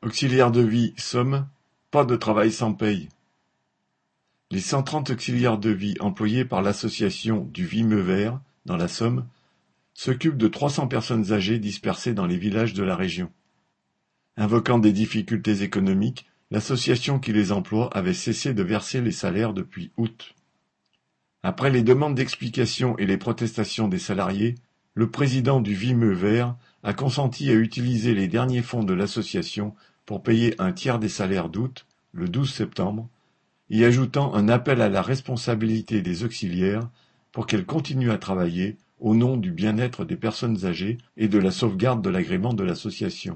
Auxiliaires de vie, Somme, pas de travail sans paye. Les 130 auxiliaires de vie employés par l'association du Vimeu-Vert, dans la Somme, s'occupent de 300 personnes âgées dispersées dans les villages de la région. Invoquant des difficultés économiques, l'association qui les emploie avait cessé de verser les salaires depuis août. Après les demandes d'explications et les protestations des salariés, le président du Vimeu-Vert a consenti à utiliser les derniers fonds de l'association pour payer un tiers des salaires d'août, le 12 septembre, y ajoutant un appel à la responsabilité des auxiliaires pour qu'elles continuent à travailler au nom du bien-être des personnes âgées et de la sauvegarde de l'agrément de l'association.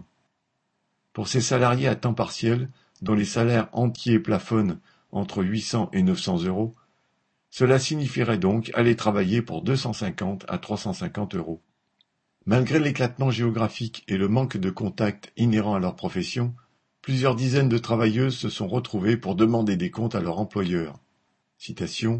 Pour ces salariés à temps partiel, dont les salaires entiers plafonnent entre 800 et 900 euros, cela signifierait donc aller travailler pour 250 à 350 euros. Malgré l'éclatement géographique et le manque de contact inhérent à leur profession, plusieurs dizaines de travailleuses se sont retrouvées pour demander des comptes à leur employeur. Citation :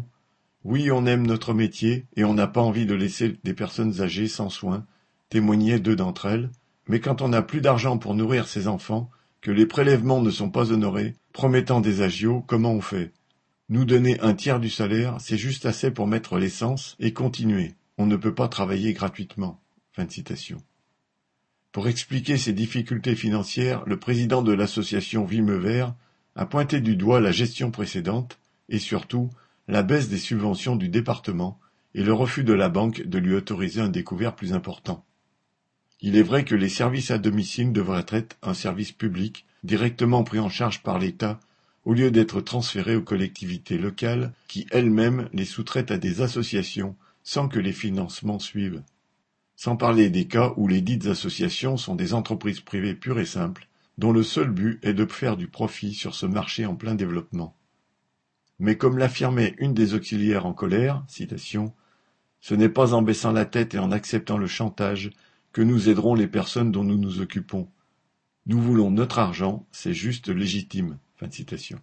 « Oui, on aime notre métier et on n'a pas envie de laisser des personnes âgées sans soins, témoignaient deux d'entre elles, mais quand on n'a plus d'argent pour nourrir ses enfants, que les prélèvements ne sont pas honorés, promettant des agios, comment on fait ? Nous donner un tiers du salaire, c'est juste assez pour mettre l'essence et continuer. On ne peut pas travailler gratuitement. » Fin de citation. Pour expliquer ces difficultés financières, le président de l'association Vimeu-Vert a pointé du doigt la gestion précédente et surtout la baisse des subventions du département et le refus de la banque de lui autoriser un découvert plus important. Il est vrai que les services à domicile devraient être un service public directement pris en charge par l'État au lieu d'être transférés aux collectivités locales qui elles-mêmes les sous-traitent à des associations sans que les financements suivent. Sans parler des cas où les dites associations sont des entreprises privées pures et simples, dont le seul but est de faire du profit sur ce marché en plein développement. Mais comme l'affirmait une des auxiliaires en colère, citation, « Ce n'est pas en baissant la tête et en acceptant le chantage que nous aiderons les personnes dont nous nous occupons. Nous voulons notre argent, c'est juste légitime. » Fin de citation.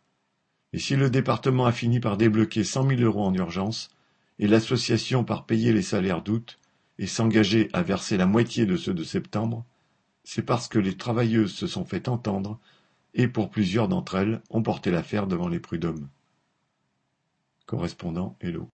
Et si le département a fini par débloquer 100 000 euros en urgence, et l'association par payer les salaires d'août, et s'engager à verser la moitié de ceux de septembre, c'est parce que les travailleuses se sont fait entendre et pour plusieurs d'entre elles ont porté l'affaire devant les prud'hommes. Correspondant Hello.